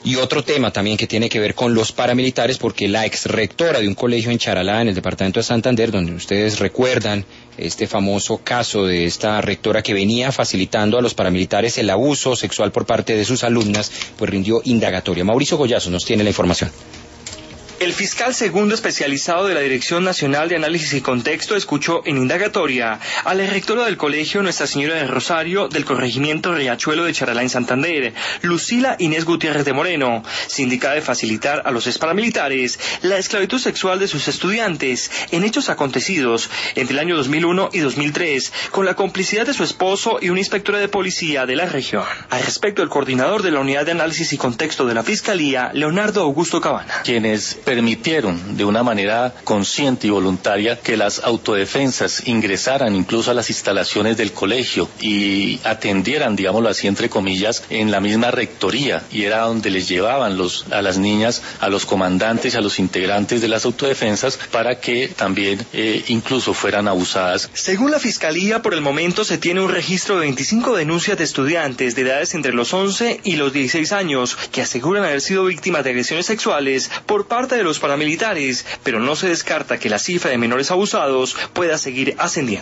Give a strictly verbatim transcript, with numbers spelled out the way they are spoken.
Y otro tema también que tiene que ver con los paramilitares, porque la ex rectora de un colegio en Charalá, en el departamento de Santander, donde ustedes recuerdan este famoso caso de esta rectora que venía facilitando a los paramilitares el abuso sexual por parte de sus alumnas, pues rindió indagatoria. Mauricio Goyazo nos tiene la información. El fiscal segundo especializado de la Dirección Nacional de Análisis y Contexto escuchó en indagatoria a la rectora del colegio Nuestra Señora del Rosario del corregimiento Riachuelo de Charalá en Santander, Lucila Inés Gutiérrez de Moreno, sindicada de facilitar a los paramilitares la esclavitud sexual de sus estudiantes en hechos acontecidos entre el año dos mil uno y dos mil tres, con la complicidad de su esposo y una inspectora de policía de la región. Al respecto, el coordinador de la Unidad de Análisis y Contexto de la Fiscalía, Leonardo Augusto Cabana. Quienes permitieron de una manera consciente y voluntaria que las autodefensas ingresaran incluso a las instalaciones del colegio y atendieran, digámoslo así, entre comillas, en la misma rectoría, y era donde les llevaban los, a las niñas, a los comandantes y a los integrantes de las autodefensas para que también eh, incluso fueran abusadas. Según la Fiscalía, por el momento se tiene un registro de veinticinco denuncias de estudiantes de edades entre los once y los dieciséis años que aseguran haber sido víctimas de agresiones sexuales por parte de los paramilitares, pero no se descarta que la cifra de menores abusados pueda seguir ascendiendo.